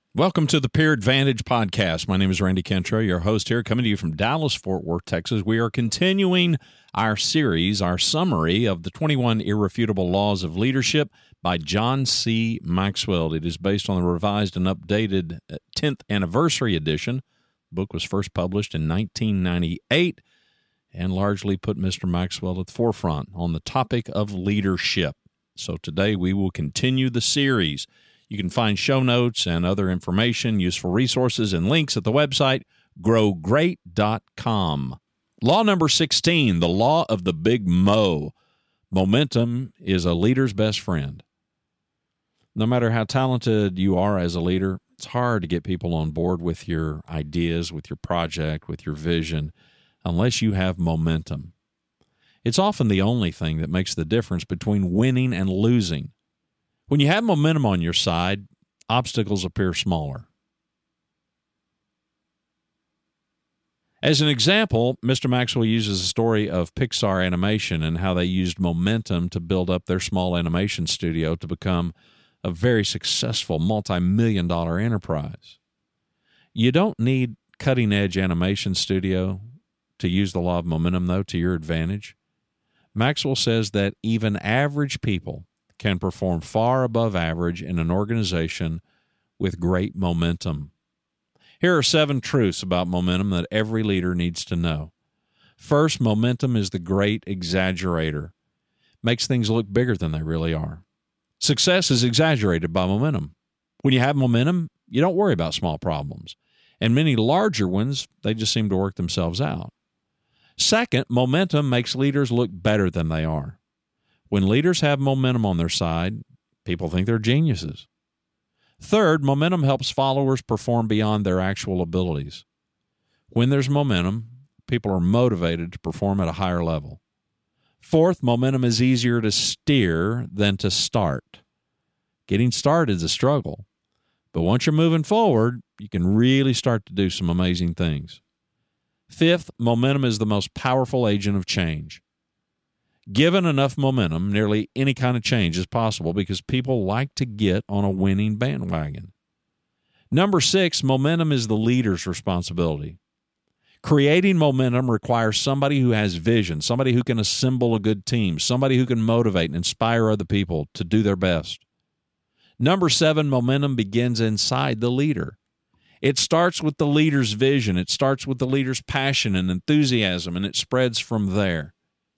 Welcome to the Peer Advantage Podcast. My name is Randy Cantrell, your host here, coming to you from Dallas, Fort Worth, Texas. We are continuing our series, our summary of the 21 Irrefutable Laws of Leadership by John C. Maxwell. It is based on the revised and updated 10th anniversary edition. The book was first published in 1998 and largely put Mr. Maxwell at the forefront on the topic of leadership. So today we will continue the series. You can find show notes and other information, useful resources, and links at the website growgreat.com. Law number 16, the law of the Big Mo. Momentum is a leader's best friend. No matter how talented you are as a leader, it's hard to get people on board with your ideas, with your project, with your vision, unless you have momentum. It's often the only thing that makes the difference between winning and losing. When you have momentum on your side, obstacles appear smaller. As an example, Mr. Maxwell uses a story of Pixar Animation and how they used momentum to build up their small animation studio to become a very successful multi-million-dollar enterprise. You don't need cutting-edge animation studio to use the law of momentum, though, to your advantage. Maxwell says that even average people can perform far above average in an organization with great momentum. Here are 7 truths about momentum that every leader needs to know. First, momentum is the great exaggerator. Makes things look bigger than they really are. Success is exaggerated by momentum. When you have momentum, you don't worry about small problems. And many larger ones, they just seem to work themselves out. Second, momentum makes leaders look better than they are. When leaders have momentum on their side, people think they're geniuses. Third, momentum helps followers perform beyond their actual abilities. When there's momentum, people are motivated to perform at a higher level. Fourth, momentum is easier to steer than to start. Getting started is a struggle, but once you're moving forward, you can really start to do some amazing things. Fifth, momentum is the most powerful agent of change. Given enough momentum, nearly any kind of change is possible because people like to get on a winning bandwagon. Number 6, momentum is the leader's responsibility. Creating momentum requires somebody who has vision, somebody who can assemble a good team, somebody who can motivate and inspire other people to do their best. Number 7, momentum begins inside the leader. It starts with the leader's vision. It starts with the leader's passion and enthusiasm, and it spreads from there.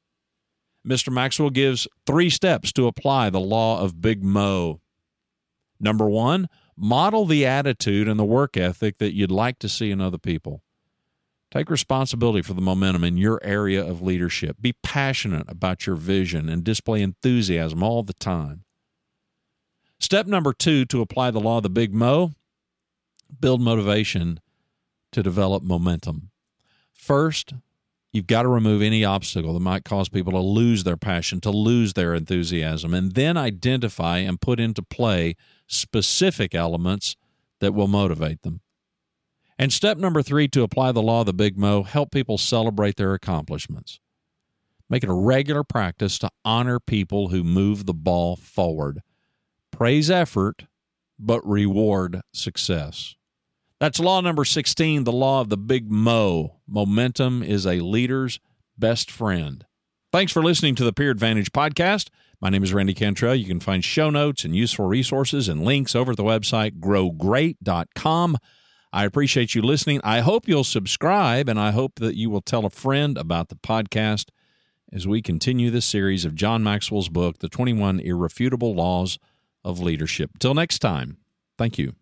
Mr. Maxwell gives 3 steps to apply the law of Big Mo. Number 1, model the attitude and the work ethic that you'd like to see in other people. Take responsibility for the momentum in your area of leadership. Be passionate about your vision and display enthusiasm all the time. Step number 2 to apply the law of the Big Mo, build motivation to develop momentum. First, you've got to remove any obstacle that might cause people to lose their passion, to lose their enthusiasm, and then identify and put into play specific elements that will motivate them. And step number 3 to apply the law of the Big Mo, help people celebrate their accomplishments. Make it a regular practice to honor people who move the ball forward. Praise effort, but reward success. That's law number 16, the law of the Big Mo. Momentum is a leader's best friend. Thanks for listening to the Peer Advantage Podcast. My name is Randy Cantrell. You can find show notes and useful resources and links over at the website growgreat.com. I appreciate you listening. I hope you'll subscribe, and I hope that you will tell a friend about the podcast as we continue this series of John Maxwell's book, The 21 Irrefutable Laws of Leadership. Till next time, thank you.